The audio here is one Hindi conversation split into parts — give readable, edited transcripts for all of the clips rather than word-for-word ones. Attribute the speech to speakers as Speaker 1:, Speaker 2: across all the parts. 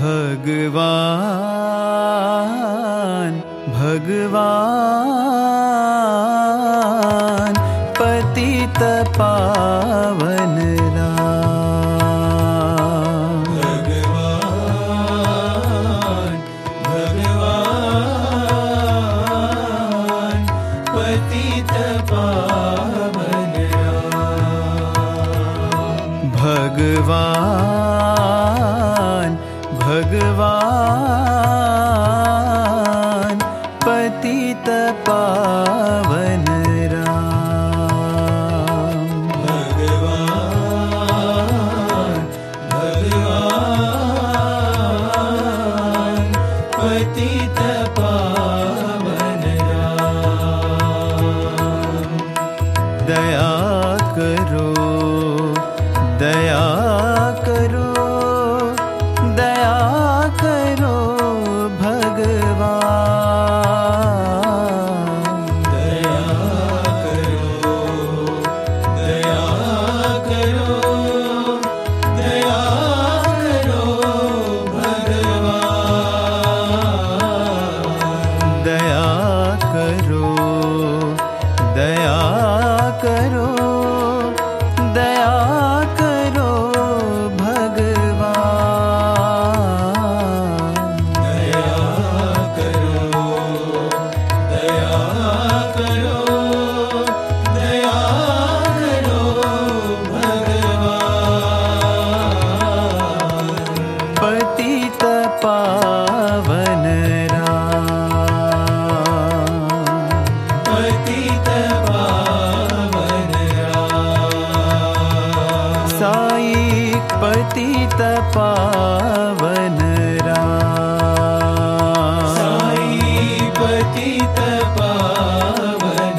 Speaker 1: भगवान भगवान पतित पावन राम।
Speaker 2: भगवान भगवान पतित पावन राम।
Speaker 1: भगवान भगवान पतित पावन राम।
Speaker 2: भगवान भगवान पतित पावन राम।
Speaker 1: दया करो दया करो दया करो भगवान।
Speaker 2: दया करो दया करो दया करो भगवान।
Speaker 1: दया करो दया करो दया करो भगवान।
Speaker 2: दया करो दया करो दया करो भगवान।
Speaker 1: पतित पावन राम।
Speaker 2: पतित पावन राम।
Speaker 1: साई पतित पावन राम।
Speaker 2: साई पतित पावन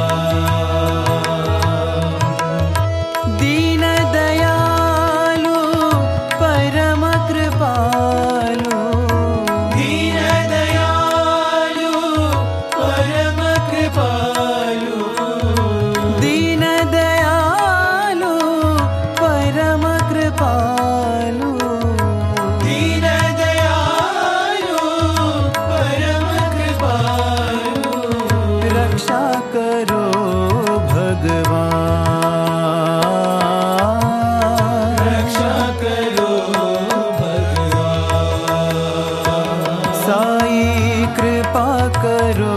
Speaker 2: राम।
Speaker 1: दीन दयालु परम कृपालु।
Speaker 2: दीन दयालु परम कृपालु।
Speaker 1: दीन दयालु परम कृपालु।
Speaker 2: दीन दयालु परम कृपालु।
Speaker 1: रक्षा करो भगवान।
Speaker 2: रक्षा करो भगवान।
Speaker 1: साई कृपा करो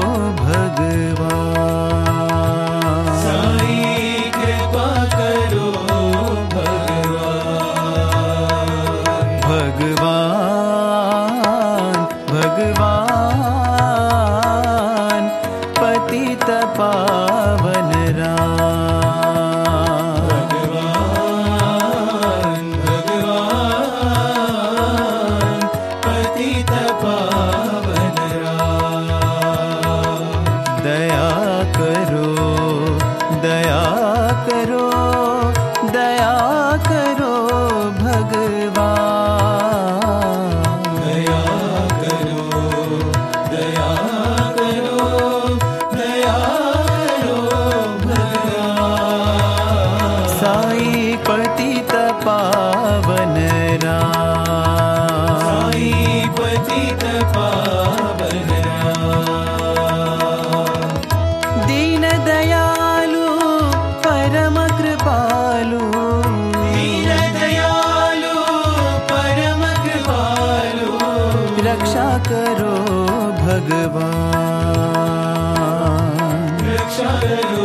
Speaker 1: भगवान।
Speaker 2: साई कृपा करो भगवान।
Speaker 1: भगवान भगवान पतित पावन राम।
Speaker 2: भगवान भगवान पतित पावन राम।
Speaker 1: दया करो दया करो दया करो भगवान।
Speaker 2: दया करो दया करो दया करो भगवान।
Speaker 1: साई पतित पावन राम।
Speaker 2: साई पतित पावन राम।
Speaker 1: दीन दयालु परम कृपालु।
Speaker 2: दीन दयालु परम कृपालु।
Speaker 1: रक्षा करो भगवान।
Speaker 2: रक्षा करो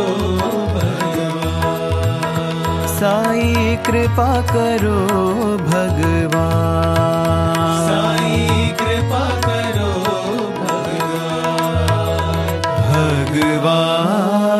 Speaker 2: भगवान।
Speaker 1: साई कृपा करो भगवान।
Speaker 2: साई कृपा करो भगवान।
Speaker 1: भगवान